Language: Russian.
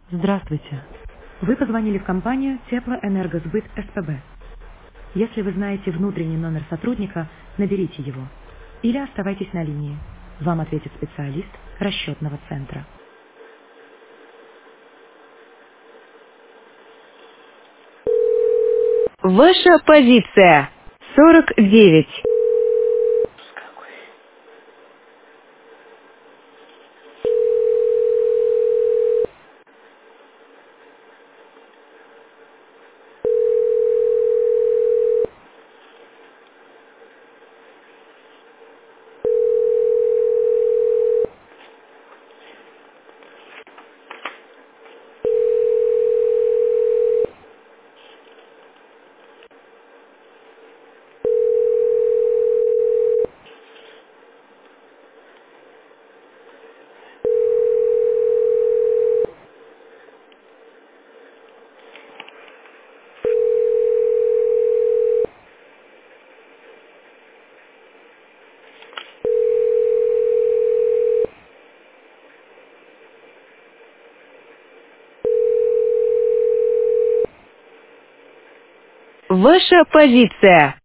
Здравствуйте. Вы позвонили в компанию Теплоэнергосбыт СПБ. Если вы знаете внутренний номер сотрудника, наберите его. Или оставайтесь на линии. Вам ответит специалист расчетного центра. Ваша позиция 49. Ваша позиция